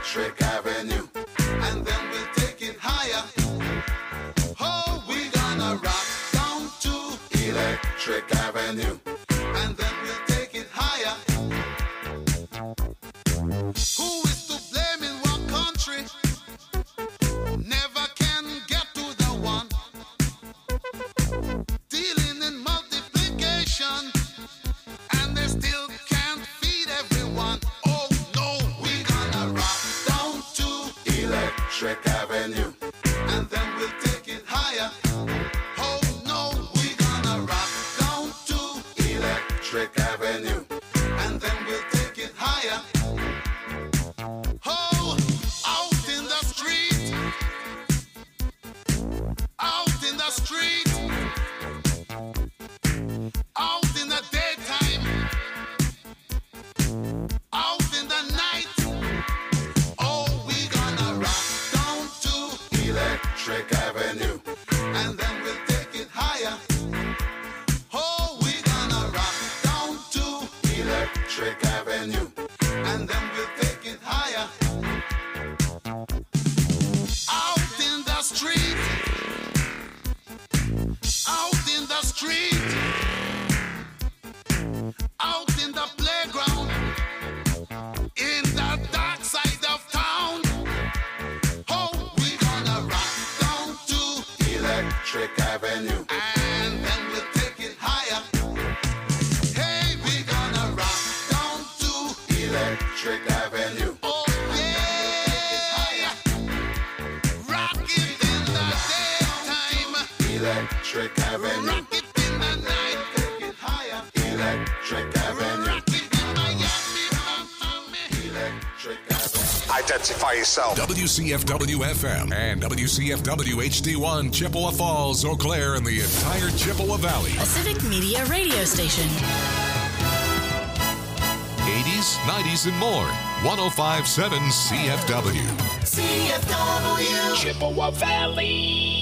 Electric Avenue, and then we'll take it higher. Oh, we're gonna rock down to Electric Avenue, and then we'll take it higher. Who is to blame in what country? Never can get to the one. Dealing in multiplication, and they still can't feed everyone. Oh no, we're gonna rock down to Electric Avenue, and then we'll take it higher. Oh no, we're gonna rock down to Electric Avenue, and then we'll take it higher. Oh, out in the street, out in the street, out in the daytime, out in the night. Oh, we're gonna rock down to Electric Avenue, and then we'll take it higher. Oh, we're gonna rock down to Electric Avenue, and then we'll take it higher. Out in the street, out in the street, out in the playground, in the dark side of town. Oh, we're gonna rock down to Electric Avenue, and then we'll take it higher. Hey, we're gonna rock down to Electric Avenue. Oh yeah, rock it in the daytime, Electric Avenue. Rock it in the night, take it higher, Electric Avenue. Rock it in Miami, Electric Avenue. Identify yourself. WCFW FM and WCFW HD1 Chippewa Falls, Eau Claire, and the entire Chippewa Valley. A civic media radio station. 80s, 90s, and more. 105.7 CFW. CFW Chippewa Valley.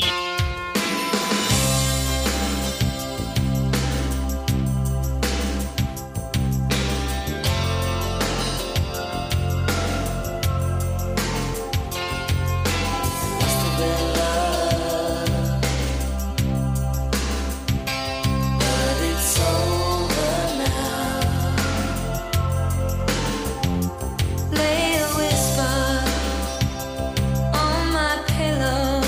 Lay a whisper on my pillow.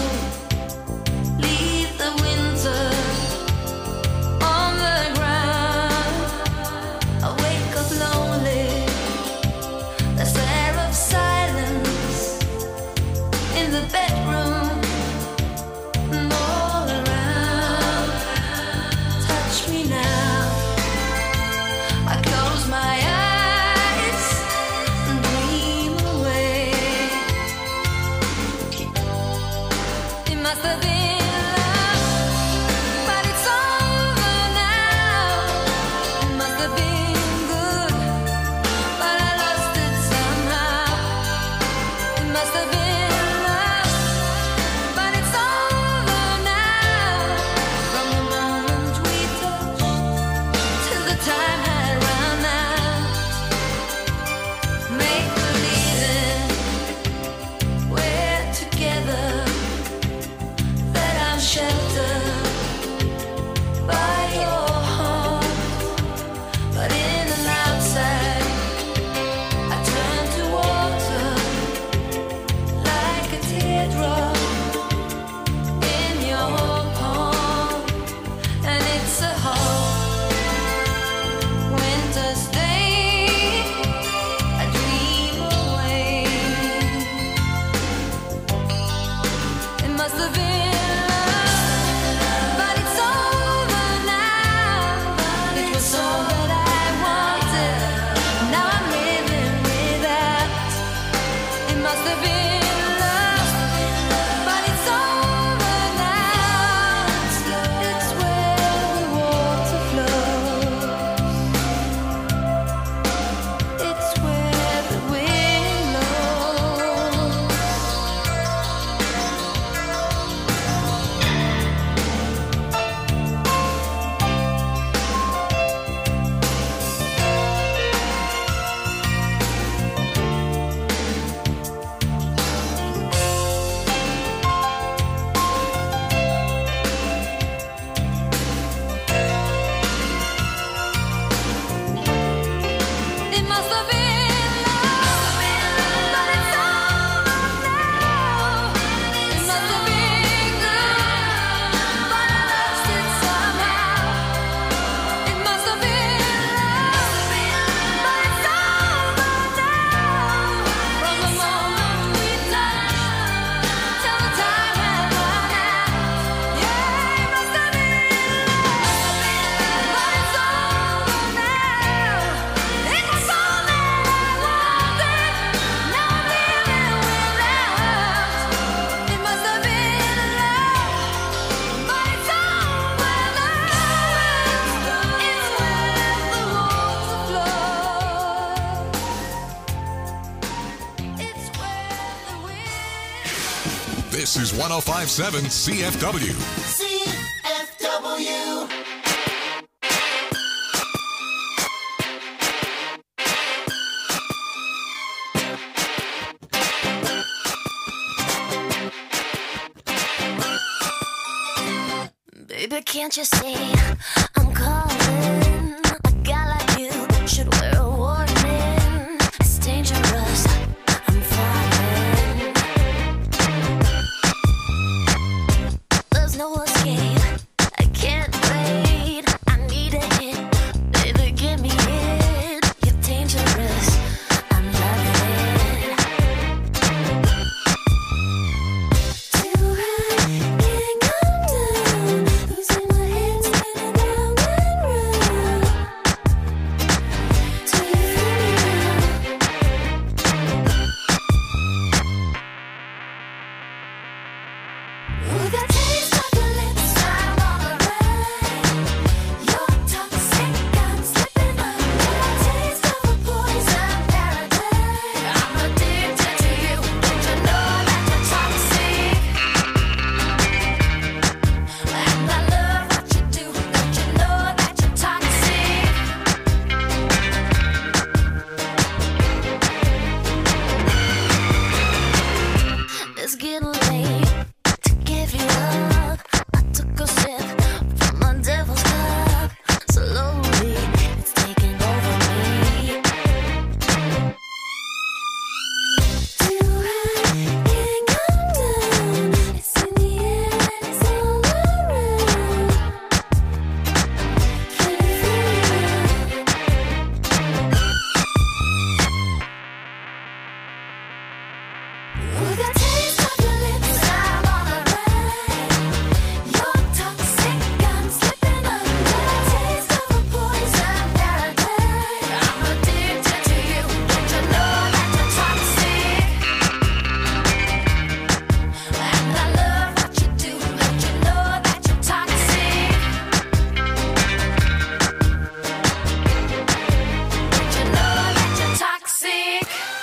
This is 105.7 CFW. CFW. Baby, can't you see I'm calling? A guy like you should wear a warning. It's dangerous, I'm falling. There's no escape, I can't wait. I need a hit, baby, give me it. You're dangerous, I'm loving it. Too high, can't come down. Losing my head, spinning round and round. Do you feel me now? Ooh, the taste of your lips, I'm on the ride. You're toxic, I'm slipping under. Taste of a poison paradise. I'm addicted to you. Don't you know that you're toxic? And I love what you do. Don't you know that you're toxic? It's getting late to give you up. I took a sip from my devil's cup. Slowly, it's taking over me. Too high, can't come down. It's in the air and it's all around. Can you feel it? Ooh, the taste of your lips, I'm on the ride. You're toxic, I'm slipping under. Taste of a poison paradise. I'm addicted to you. Don't you know that you're toxic? And I love what you do. Don't you know that you're toxic? Don't you know that you're toxic?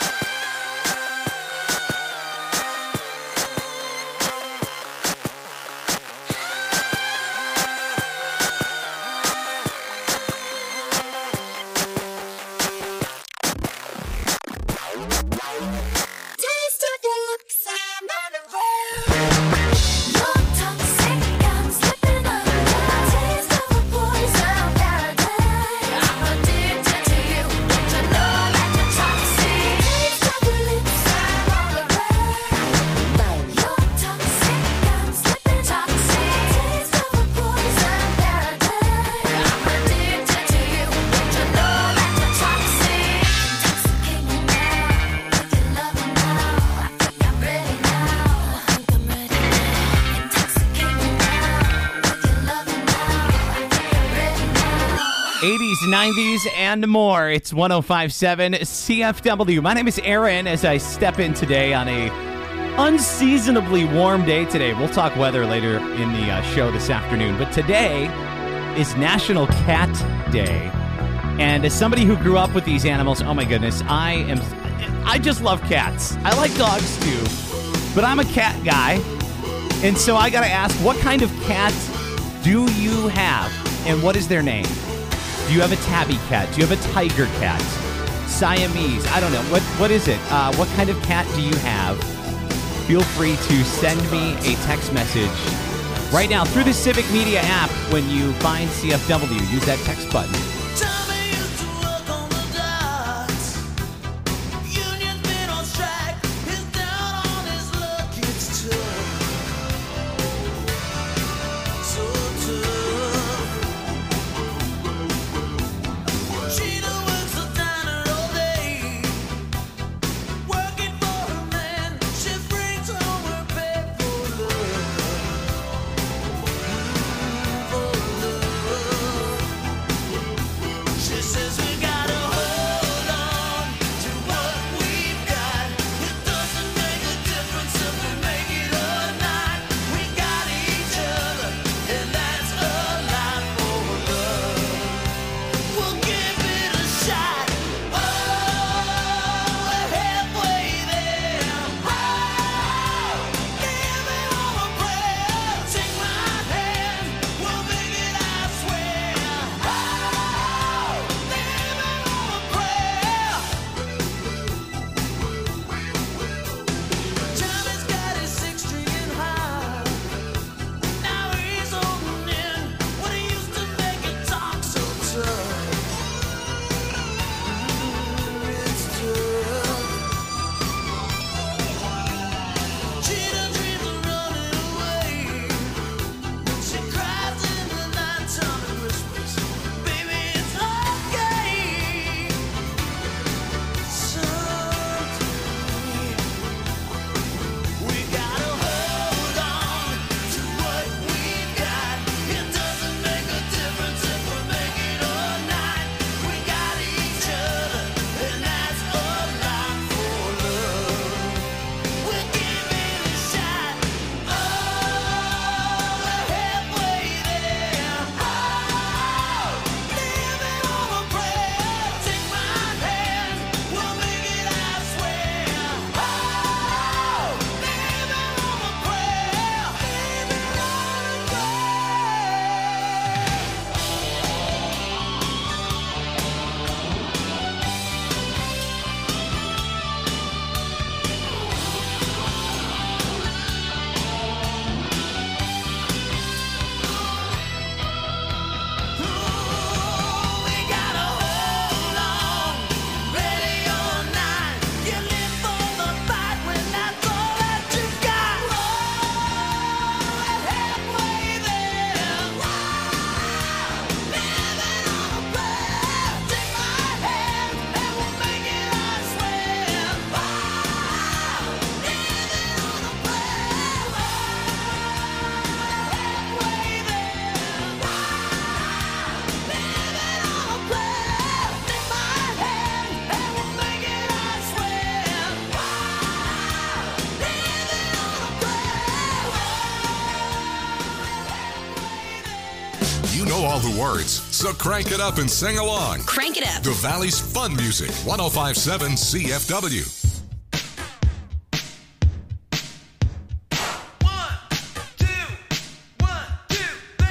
Taste of your lips, I'm on the road. You're toxic, I'm slipping under. Taste of a poison paradise. I'm addicted to you. Don't you know that you're toxic? Taste of your lips, I'm on the road. You're toxic, I'm slipping toxic. Taste of a poison paradise. I'm addicted to you. Don't you know that you're toxic? Intoxicate me now with your loving now. I think I'm ready now. I think I'm ready now. Intoxicate me now with your loving now. I think I'm ready now. 80s, 90s, and more. It's 105.7 CFW. My name is Aaron as I step in today on a unseasonably warm day today. We'll talk weather later in the show this afternoon. But today is National Cat Day. And as somebody who grew up with these animals, oh my goodness, I just love cats. I like dogs too, but I'm a cat guy. And so I got to ask, what kind of cat do you have? And what is their name? Do you have a tabby cat? Do you have a tiger cat? Siamese? I don't know. What is it? What kind of cat do you have? Feel free to send me a text message right now through the Civic Media app when you find CFW. Use that text button. Tommy used to work on the docks. Union's been on strike. He's down on his luck. It's tough. So tough. Gina works the diner all day. Working for her man. She brings home her pay for love. For love. all the words, so crank it up and sing along. Crank it up. The Valley's fun music, 105.7 CFW. 1, 2, 1, 2, 3.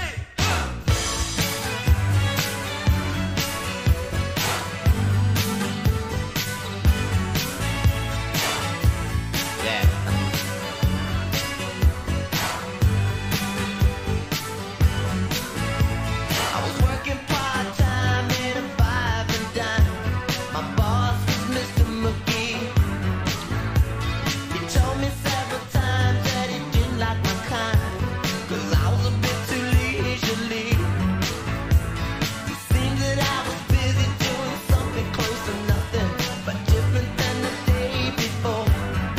Yeah. I was working part-time in a 5 and dime. My boss was Mr. McGee. He told me several times that he didn't like my kind, 'cause I was a bit too leisurely. It seemed that I was busy doing something close to nothing, but different than the day before.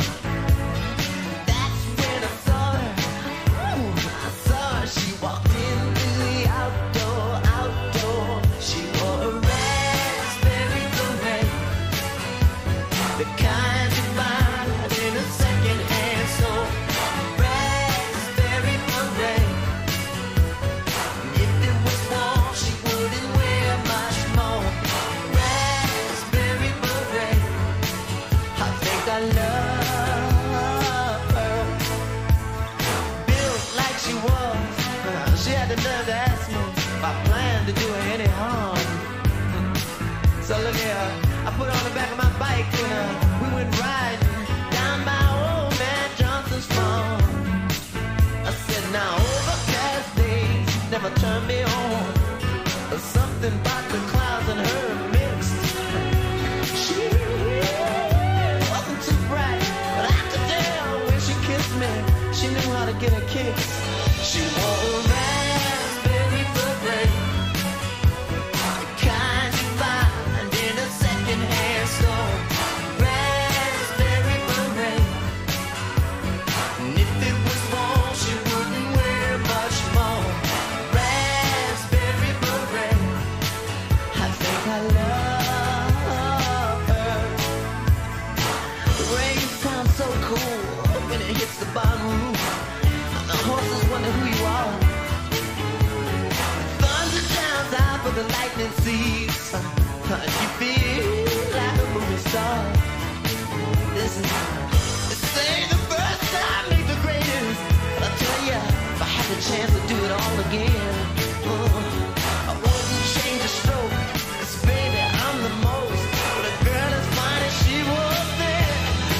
That's when I saw her. I saw her. She walked into the outdoor. She wore a raspberry beret, the kind you find in a second-hand store. Raspberry beret. If it was warm, she wouldn't wear much more. Raspberry beret. I think I love her. Built like she was, she had the nerve to ask me if I planned to do her any harm. So look here, I put her on the back of my bike and we went riding down by old man Johnson's farm. I said, now overcast days never turn me on. There's something about the clouds and her mixed. She wasn't too bright, but I could tell when she kissed me, she knew how to get a kiss. She wore a raspberry beret, the kind you find in a second-hand store. Raspberry beret. And if it was warm, she wouldn't wear much more. Raspberry beret. I think I love her. The rain sounds so cool when it hits the bottom roof. The horses wonder who you are. Thunder sounds out, but the lightning sees. You feel like a movie star. Listen, they say the first time make the greatest. But I tell ya, if I had the chance to do it all again, I wouldn't change a stroke. 'Cause baby, I'm the most. But a girl as fine as she was there.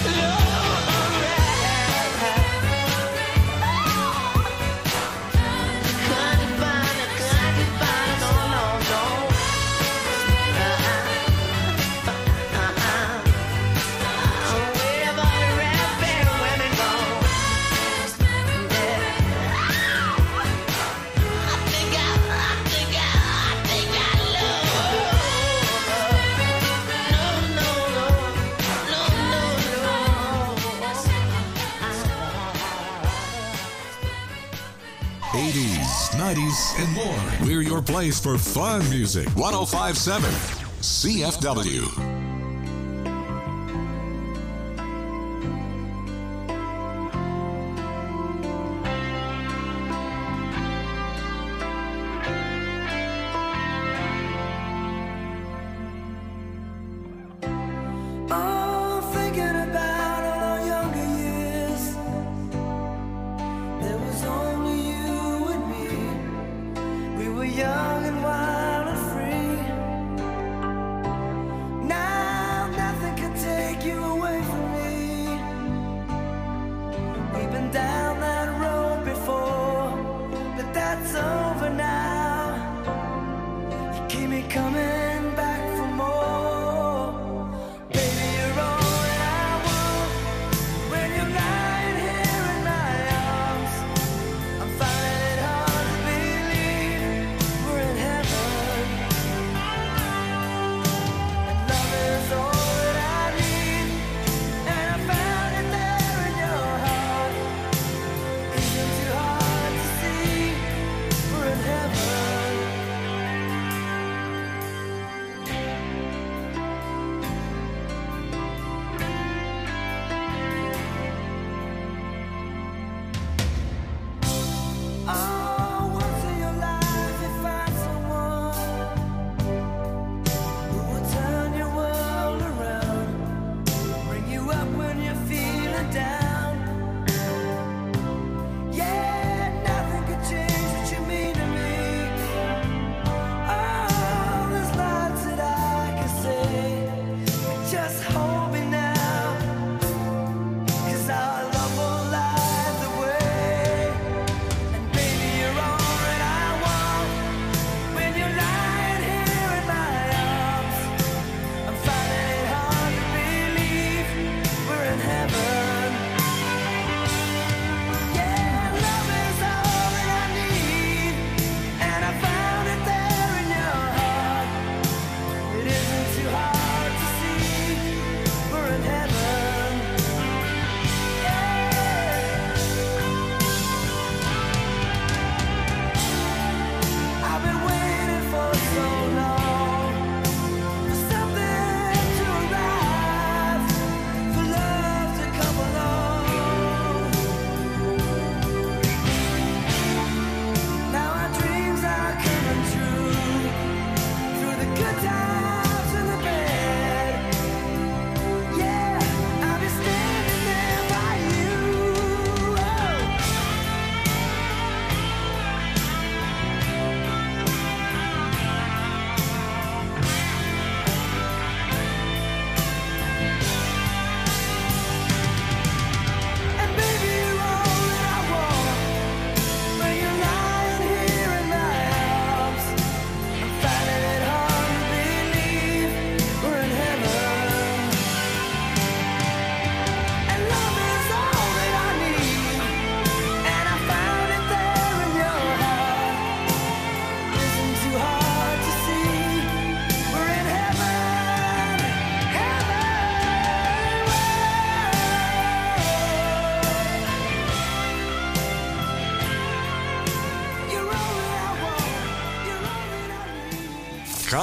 '80s, '90s, and more. We're your place for fun music. 105.7 CFW. Oh, thinking about all our younger years. There was only you and me. We were young and wild and free. Now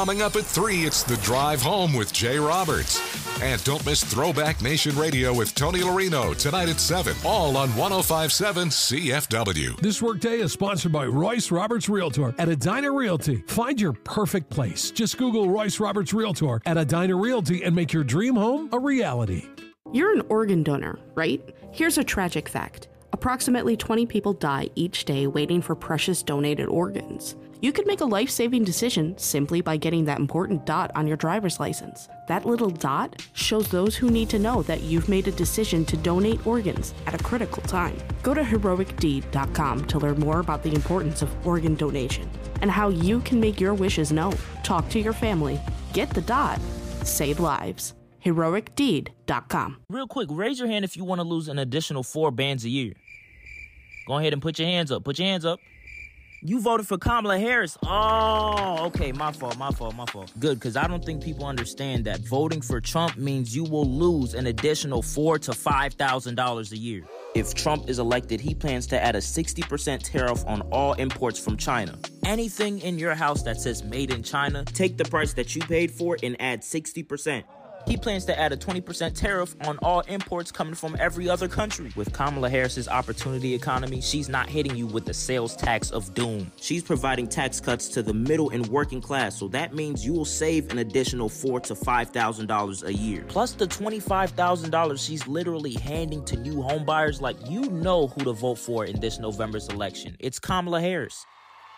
Coming up at 3, it's The Drive Home with Jay Roberts. And don't miss Throwback Nation Radio with Tony Larino tonight at 7, all on 105.7 CFW. This workday is sponsored by Royce Roberts Realtor at Edina Realty. Find your perfect place. Just Google Royce Roberts Realtor at Edina Realty and make your dream home a reality. You're an organ donor, right? Here's a tragic fact. Approximately 20 people die each day waiting for precious donated organs. You could make a life-saving decision simply by getting that important dot on your driver's license. That little dot shows those who need to know that you've made a decision to donate organs at a critical time. Go to heroicdeed.com to learn more about the importance of organ donation and how you can make your wishes known. Talk to your family. Get the dot. Save lives. heroicdeed.com. Real quick, raise your hand if you want to lose an additional 4 bands a year. Go ahead and put your hands up. Put your hands up. You voted for Kamala Harris. Oh, okay, my fault. Good, because I don't think people understand that voting for Trump means you will lose an additional $4,000 to $5,000 a year. If Trump is elected, he plans to add a 60% tariff on all imports from China. Anything in your house that says made in China, take the price that you paid for and add 60%. He plans to add a 20% tariff on all imports coming from every other country. With Kamala Harris's opportunity economy, she's not hitting you with the sales tax of doom. She's providing tax cuts to the middle and working class, so that means you will save an additional $4,000 to $5,000 a year. Plus the $25,000 she's literally handing to new homebuyers. Like, you know who to vote for in this November's election. It's Kamala Harris.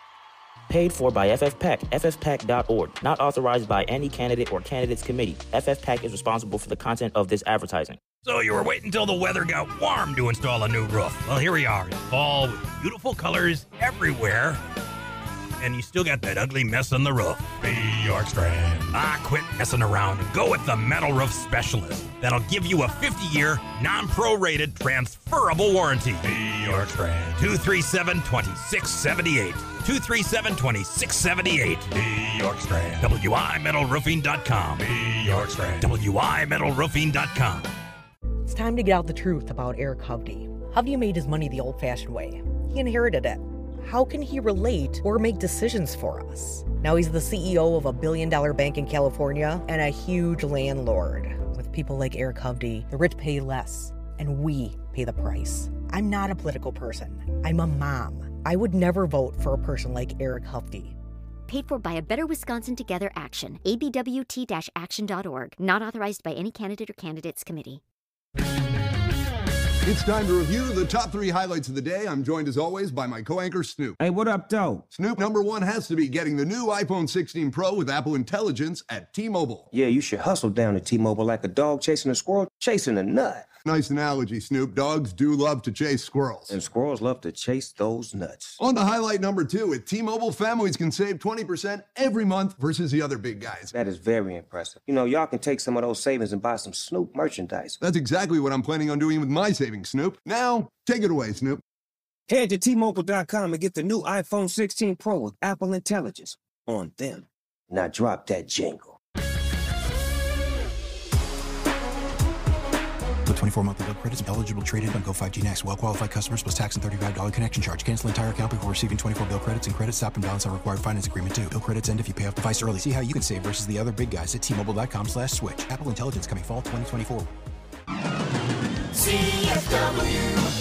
Paid for by FFPAC, ffpac.org. Not authorized by any candidate or candidates committee. FFPAC is responsible for the content of this advertising. So you were waiting until the weather got warm to install a new roof. Well, here we are in fall with beautiful colors everywhere. And you still got that ugly mess on the roof. Be York Strand. Quit messing around and go with the Metal Roof Specialist. That'll give you a 50-year, non-prorated, transferable warranty. Be York Strand. 237-2678. 237-2678. Be York Strand. WIMetalroofing.com. Be York Strand. WIMetalroofing.com. It's time to get out the truth about Eric Hovde. Hovde made his money the old-fashioned way. He inherited it. How can he relate or make decisions for us? Now he's the CEO of a billion-dollar bank in California and a huge landlord. With people like Eric Hovde, the rich pay less, and we pay the price. I'm not a political person. I'm a mom. I would never vote for a person like Eric Hovde. Paid for by a Better Wisconsin Together Action. ABWT-action.org. Not authorized by any candidate or candidates committee. It's time to review the top 3 highlights of the day. I'm joined, as always, by my co-anchor, Snoop. Hey, what up, though? Snoop, number 1 has to be getting the new iPhone 16 Pro with Apple Intelligence at T-Mobile. Yeah, you should hustle down to T-Mobile like a dog chasing a squirrel chasing a nut. Nice analogy, Snoop. Dogs do love to chase squirrels. And squirrels love to chase those nuts. On to highlight number 2. At T-Mobile, families can save 20% every month versus the other big guys. That is very impressive. You know, y'all can take some of those savings and buy some Snoop merchandise. That's exactly what I'm planning on doing with my savings, Snoop. Now, take it away, Snoop. Head to T-Mobile.com and get the new iPhone 16 Pro with Apple Intelligence on them. Now drop that jingle. With 24 monthly bill credits, eligible trade-in on Go5G Next. Well-qualified customers plus tax and $35 connection charge. Cancel entire account before receiving 24 bill credits and credit stop and balance on required finance agreement too. Bill credits end if you pay off device early. See how you can save versus the other big guys at T-Mobile.com/switch. Apple Intelligence coming fall 2024. CFW.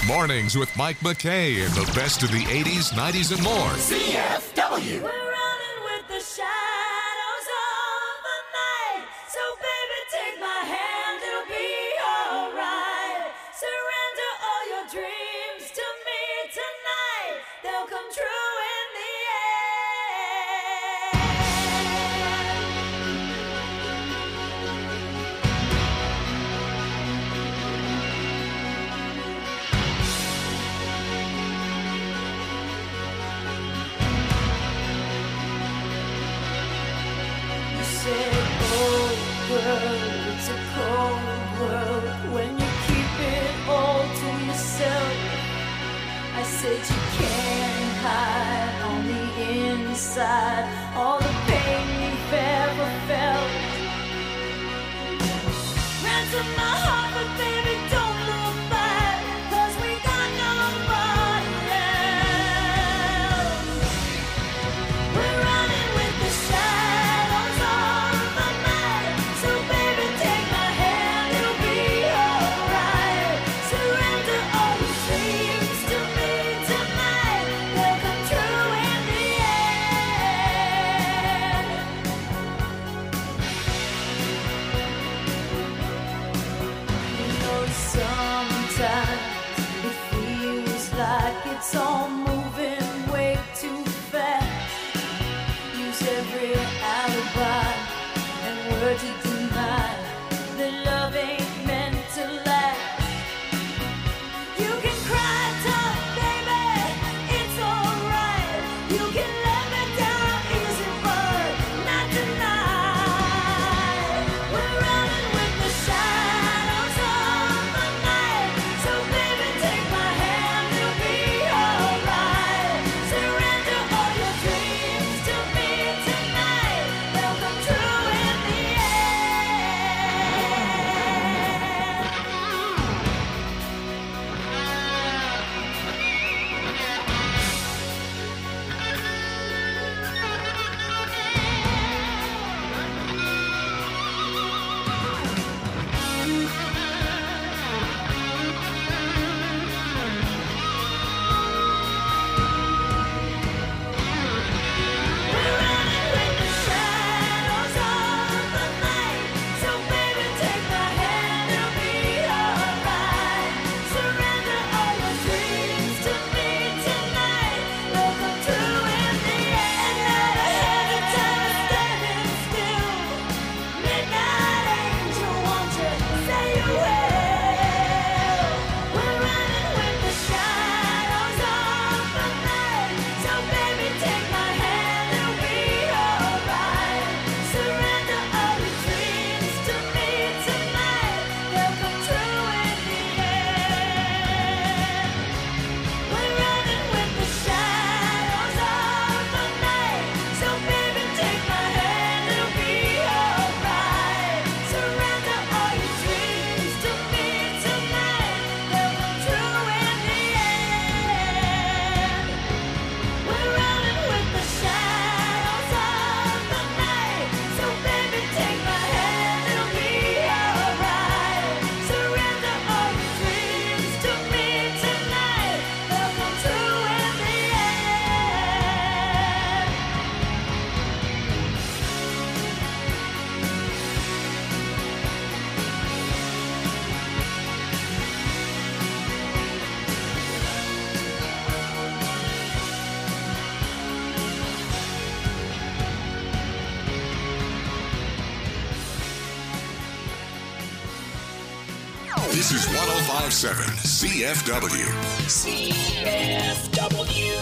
Mornings with Mike McKay and the best of the 80s, 90s, and more. CFW. We're running with the shadows of the night. So baby, take my hand, it'll be alright. Surrender all your dreams to me tonight. They'll come true in the it's a cold world when you keep it all to yourself. I said you can't hide on the inside all the pain you've ever felt. Ransom my heart, but baby, don't look back, 'cause we got nobody else. We're running with the shadows of the night. So baby, take my hand, it'll be alright. Surrender all your dreams to me tonight. They'll come true in the end. You know, sometimes it feels like it's all moving way too fast. Use every alibi and word to deny that love ain't meant to last. You can cry tough, baby, it's alright. You can let me down easy, but not tonight. We're running with the shadows of the night. So baby, take my hand, it'll be alright. Surrender all your dreams to me tonight. They'll come true in the This is 1057 CFW. CFW.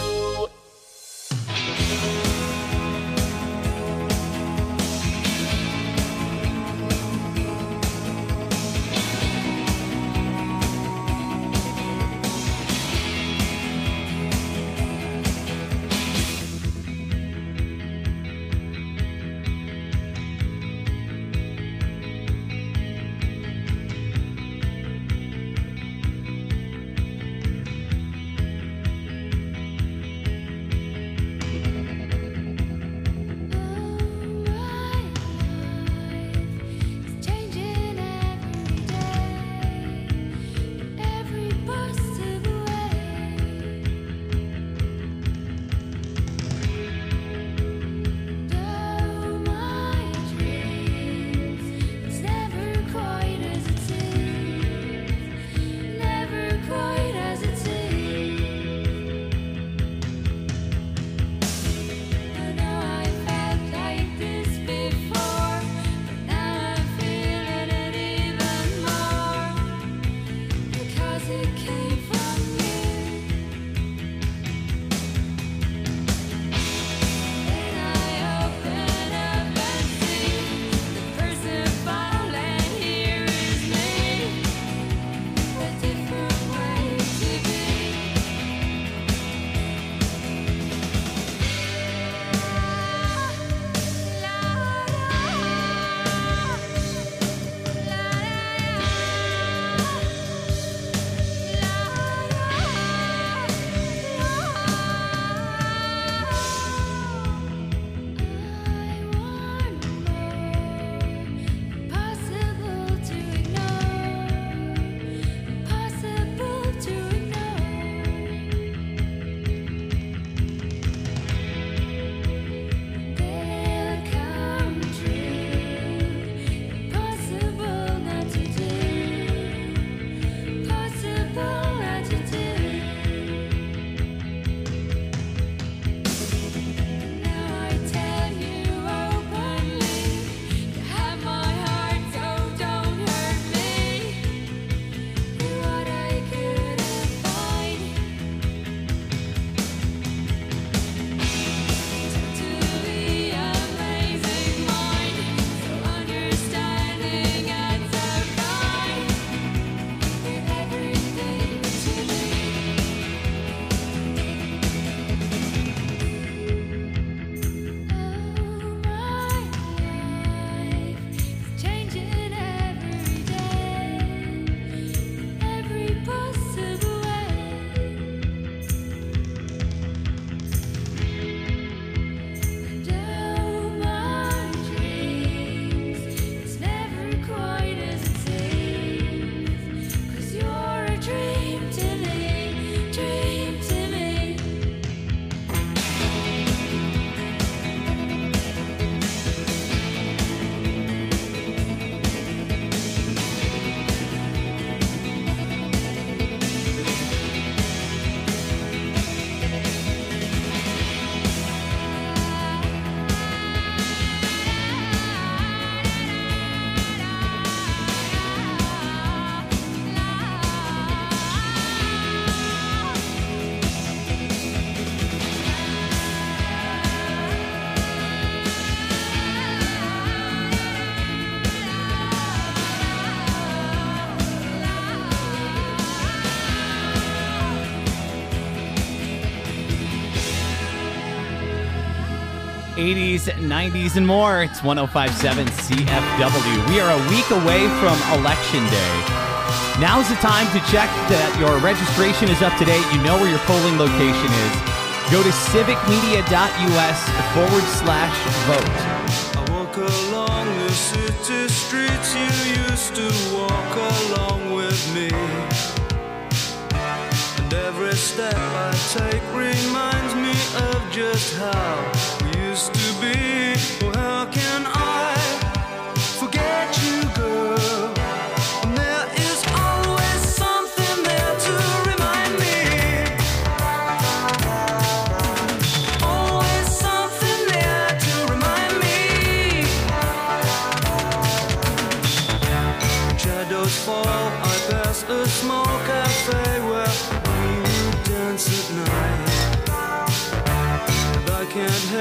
80s, 90s, and more. It's 105.7 CFW. We are a week away from Election Day. Now's the time to check that your registration is up to date. You know where your polling location is. Go to civicmedia.us/vote. I walk along the city streets you used to walk along with me. And every step I take reminds me of just how we used to be. Well, how can I forget you, girl? And there is always something there to remind me. Always something there to remind me. Shadows fall, I pass a small cafe where we would dance at night. And I can't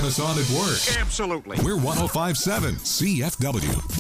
Cheering us on at work. Absolutely. We're 105.7 CFW.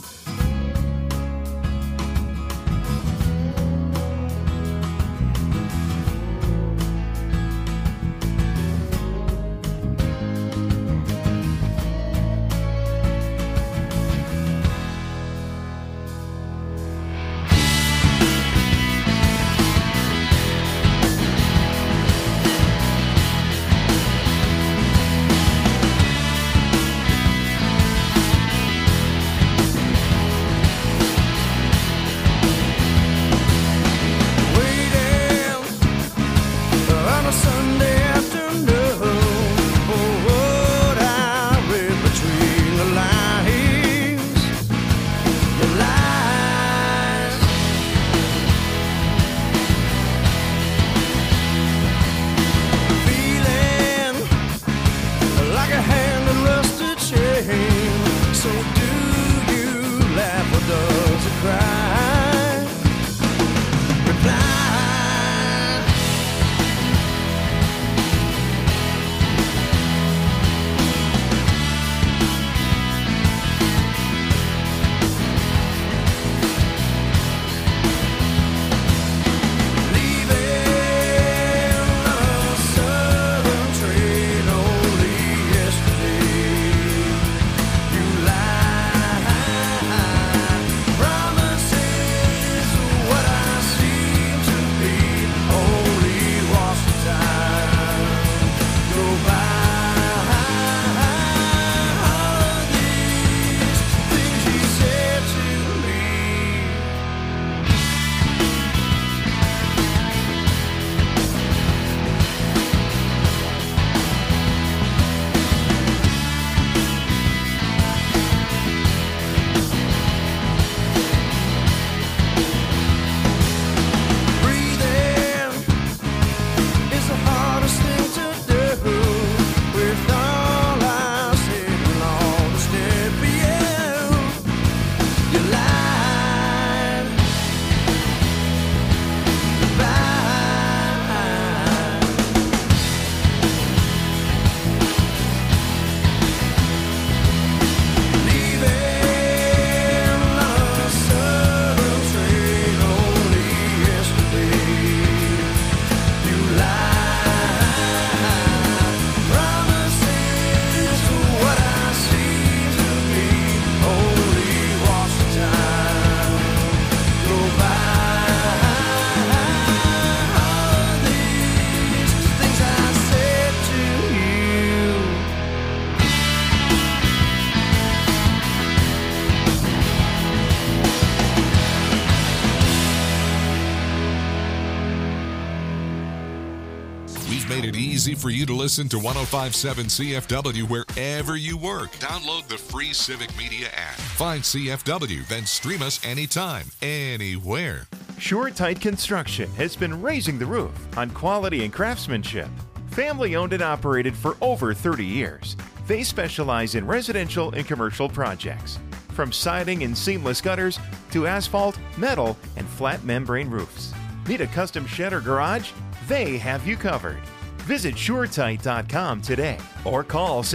Made it easy for you to listen to 105.7 CFW wherever you work. Download the free Civic Media app. Find CFW, then stream us anytime, anywhere. SureTight Construction has been raising the roof on quality and craftsmanship. Family owned and operated for over 30 years. They specialize in residential and commercial projects, from siding and seamless gutters to asphalt, metal, and flat membrane roofs. Need a custom shed or garage? They have you covered. Visit SureTight.com today or call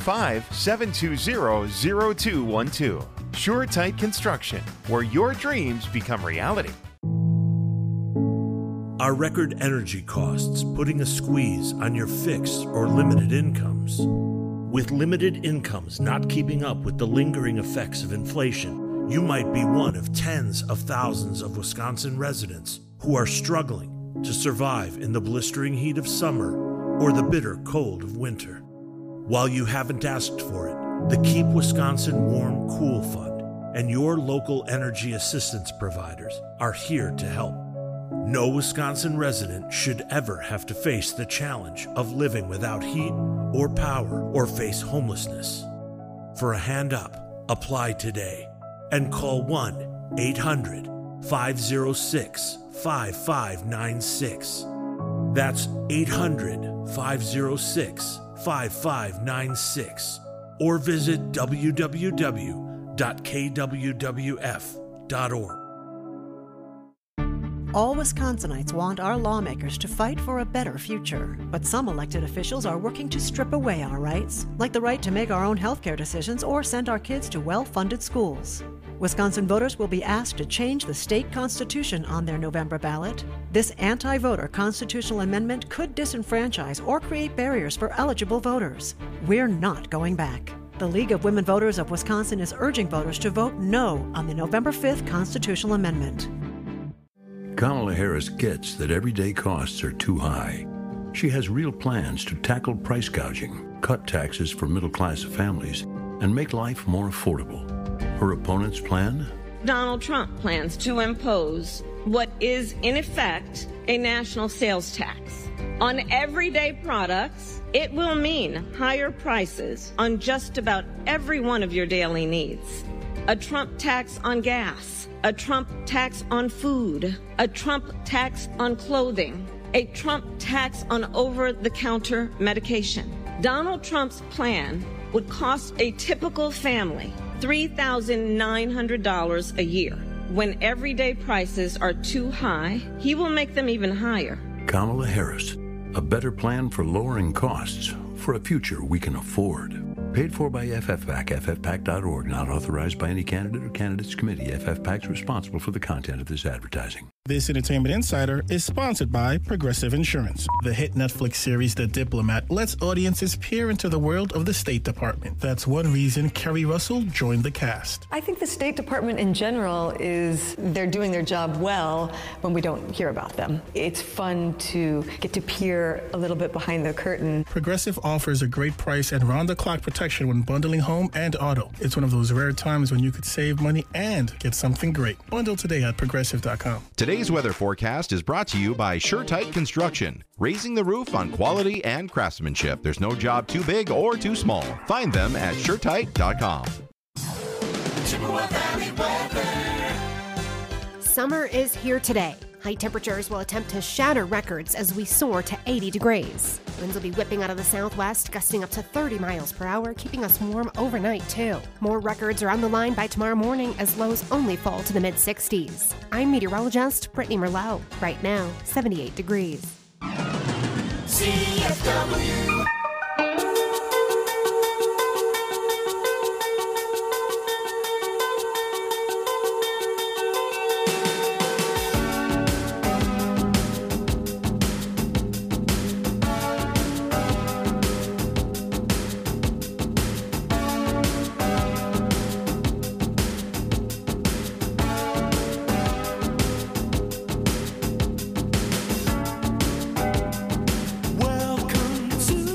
715-720-0212. SureTight Construction, where your dreams become reality. Are record energy costs putting a squeeze on your fixed or limited incomes? With limited incomes not keeping up with the lingering effects of inflation, you might be one of tens of thousands of Wisconsin residents who are struggling to survive in the blistering heat of summer or the bitter cold of winter. While you haven't asked for it, the Keep Wisconsin Warm Cool Fund and your local energy assistance providers are here to help. No Wisconsin resident should ever have to face the challenge of living without heat or power or face homelessness. For a hand up, apply today and call 1-800-506-5596. That's 800-506-5596. Or visit www.kwwf.org. All Wisconsinites want our lawmakers to fight for a better future. But some elected officials are working to strip away our rights, like the right to make our own healthcare decisions or send our kids to well-funded schools. Wisconsin voters will be asked to change the state constitution on their November ballot. This anti-voter constitutional amendment could disenfranchise or create barriers for eligible voters. We're not going back. The League of Women Voters of Wisconsin is urging voters to vote no on the November 5th constitutional amendment. Kamala Harris gets that everyday costs are too high. She has real plans to tackle price gouging, cut taxes for middle-class families, and make life more affordable. Her opponent's plan? Donald Trump plans to impose what is, in effect, a national sales tax. On everyday products, it will mean higher prices on just about every one of your daily needs. A Trump tax on gas, a Trump tax on food, a Trump tax on clothing, a Trump tax on over-the-counter medication. Donald Trump's plan would cost a typical family $3,900 a year. When everyday prices are too high, he will make them even higher. Kamala Harris, a better plan for lowering costs for a future we can afford. Paid for by FFPAC, ffpac.org, not authorized by any candidate or candidates committee. FFPAC's responsible for the content of this advertising. This Entertainment Insider is sponsored by Progressive Insurance. The hit Netflix series The Diplomat lets audiences peer into the world of the State Department. That's one reason Kerry Russell joined the cast. I think the State Department in general they're doing their job well when we don't hear about them. It's fun to get to peer a little bit behind the curtain. Progressive offers a great price and round-the-clock protection when bundling home and auto. It's one of those rare times when you could save money and get something great. Bundle today at Progressive.com. Today's weather forecast is brought to you by SureTight Construction, raising the roof on quality and craftsmanship. There's no job too big or too small. Find them at SureTight.com. Summer is here today. High temperatures will attempt to shatter records as we soar to 80 degrees. Winds will be whipping out of the southwest, gusting up to 30 miles per hour, keeping us warm overnight, too. More records are on the line by tomorrow morning as lows only fall to the mid-60s. I'm meteorologist Brittany Merlot. Right now, 78 degrees. CFW. Welcome to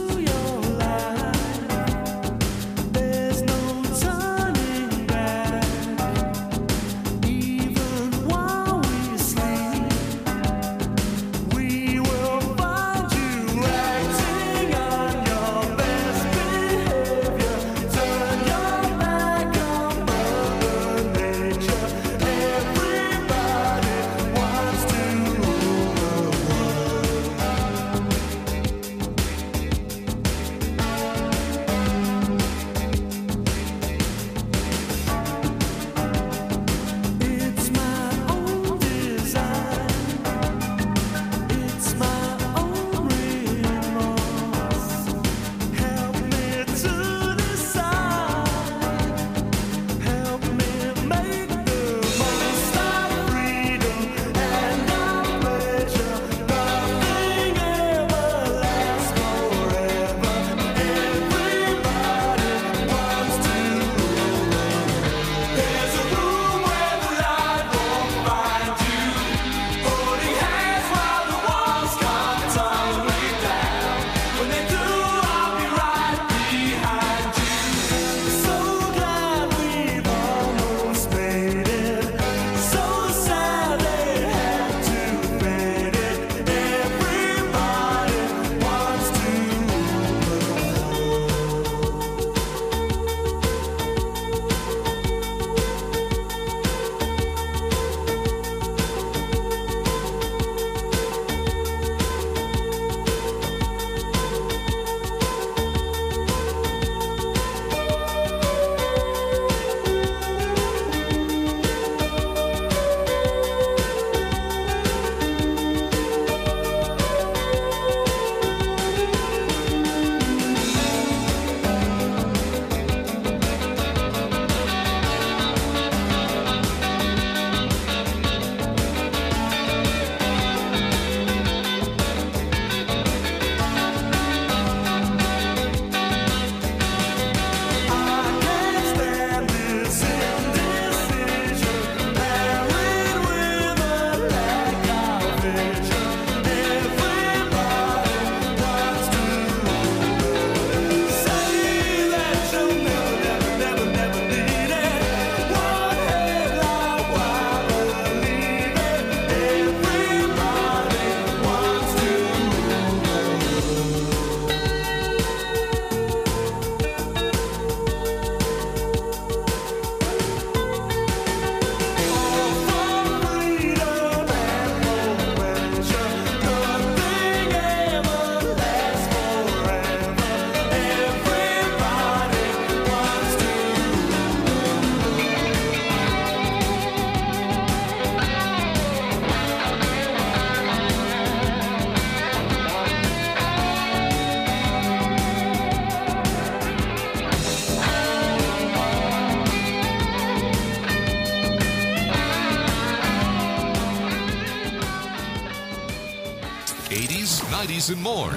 80s, 90s, and more.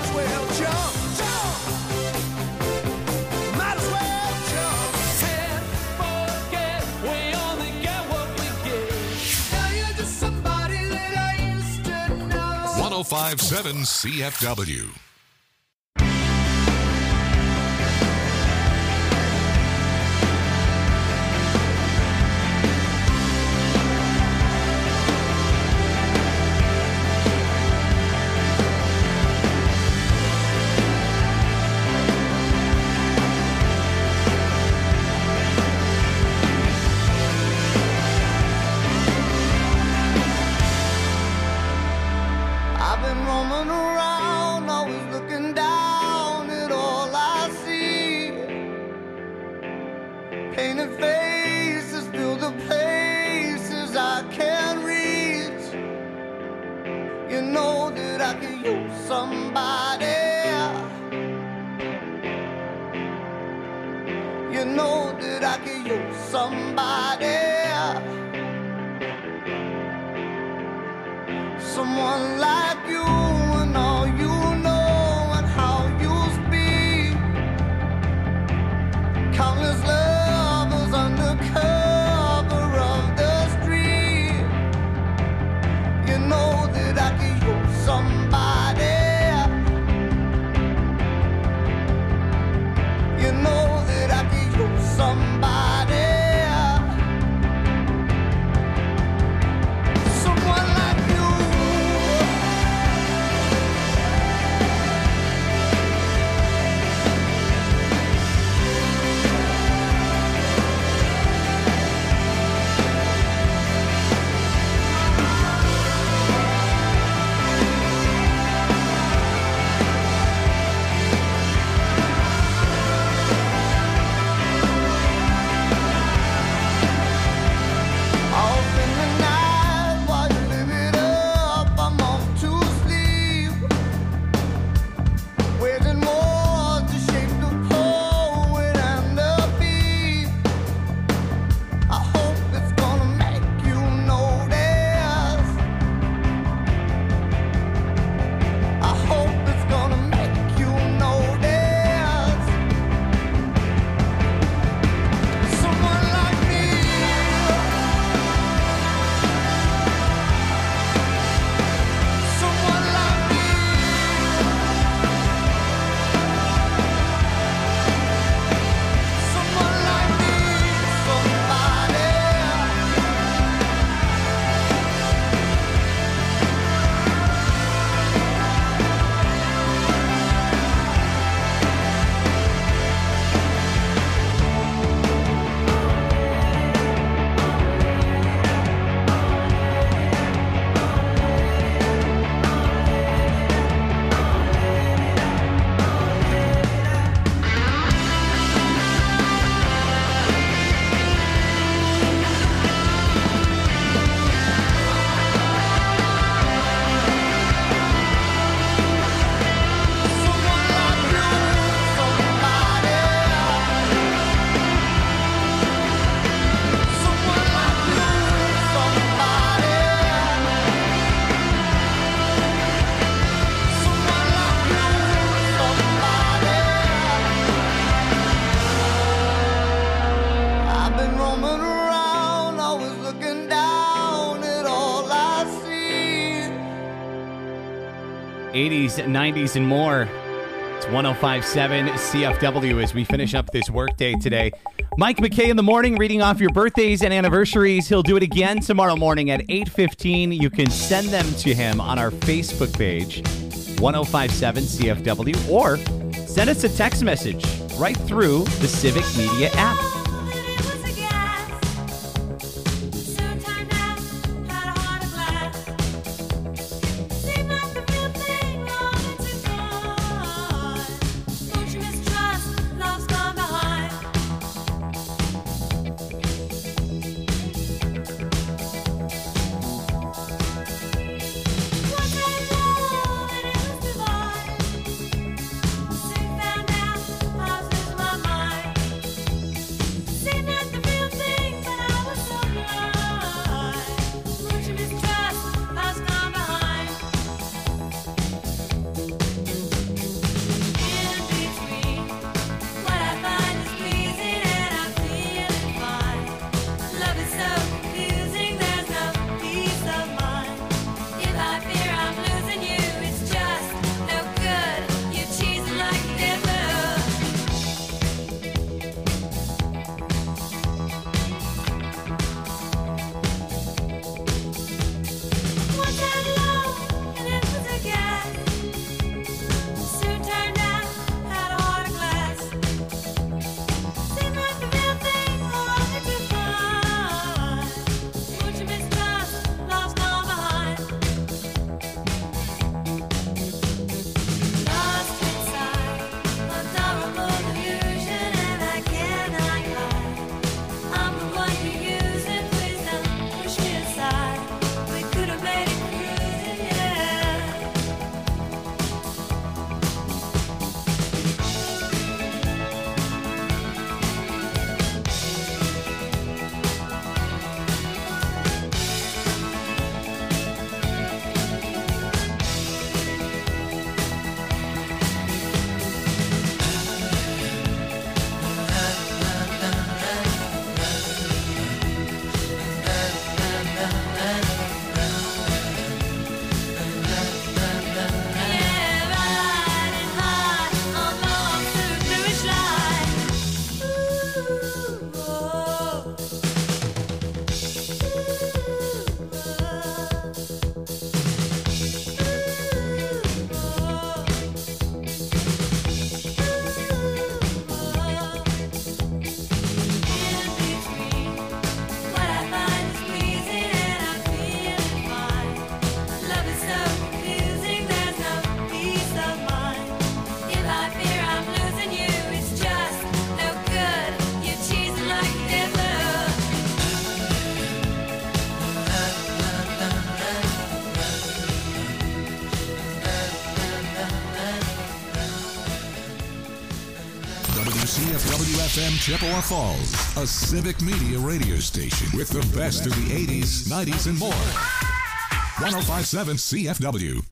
Oh 1057 CFW. I've been roaming around, always looking down at all I see. Painted faces fill the places I can't reach. You know that I could use somebody. You know that I could use somebody. Someone like you and all you know and how you speak. Countless lovers under cover of the street. You know that I could use somebody. You know that I could use somebody. Someone like you. I've been roaming around, always looking down at all I see. 80s, 90s, and more. It's 1057 CFW as we finish up this workday today. Mike McKay in the morning reading off your birthdays and anniversaries. He'll do it again tomorrow morning at 8:15. You can send them to him on our Facebook page, 1057 CFW, or send us a text message right through the Civic Media app. WFM Chippewa Falls, a civic media radio station with the best of the 80s, 90s, and more. 105.7 CFW.